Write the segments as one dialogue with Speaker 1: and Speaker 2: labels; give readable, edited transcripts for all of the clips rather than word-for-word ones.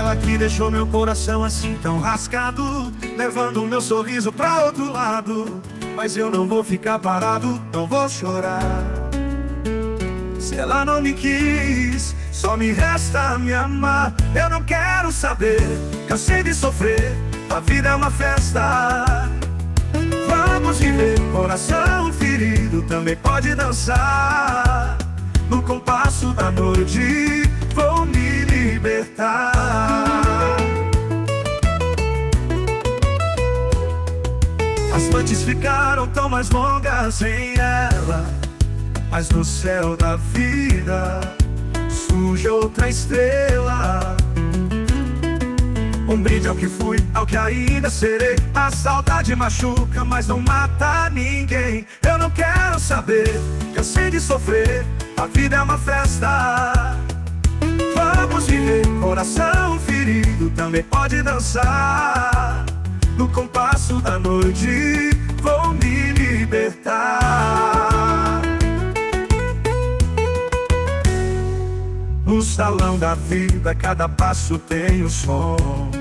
Speaker 1: ela que deixou meu coração assim tão rasgado, levando o meu sorriso pra outro lado. Mas eu não vou ficar parado, não vou chorar. Se ela não me quis, só me resta me amar. Eu não quero saber, cansei de sofrer, a vida é uma festa. Vamos viver, coração ferido também pode dançar. No compasso da noite vou me libertar. As noites ficaram tão mais longas sem ela, mas no céu da vida surge outra estrela. Um brinde ao que fui, ao que ainda serei. A saudade machuca, mas não mata ninguém. Eu não quero saber, cansei de sofrer, a vida é uma festa. Vamos viver, coração ferido também pode dançar. No compasso da noite vou me libertar. No salão da vida cada passo tem um som.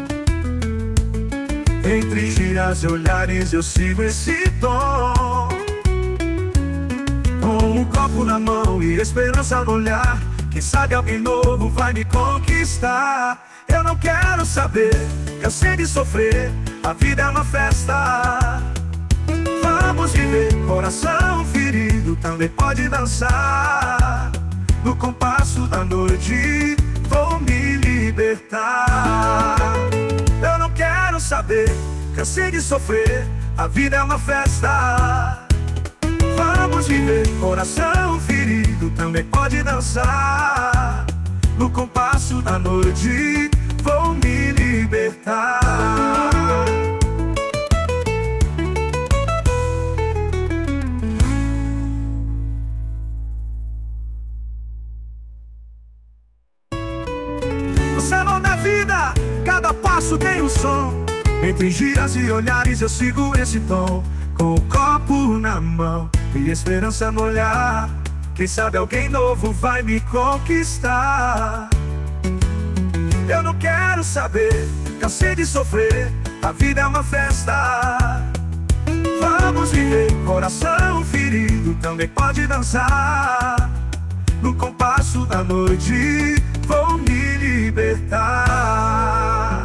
Speaker 1: Entre giras e olhares eu sigo esse tom. Com um copo na mão e esperança no olhar, quem sabe alguém novo vai me conquistar. Eu não quero saber, cansei de sofrer, a vida é uma festa. Vamos viver, coração ferido também pode dançar. No compasso da noite vou me libertar. Eu não quero saber, cansei de sofrer, a vida é uma festa. Vamos viver, coração ferido também pode dançar. No compasso da noite vou me libertar. No salão da vida, cada passo tem um som. Entre giras e olhares eu sigo esse tom. Com o copo na mão e esperança no olhar, quem sabe alguém novo vai me conquistar. Eu não quero saber, cansei de sofrer, a vida é uma festa. Vamos viver, coração ferido também pode dançar. No compasso da noite vou me libertar.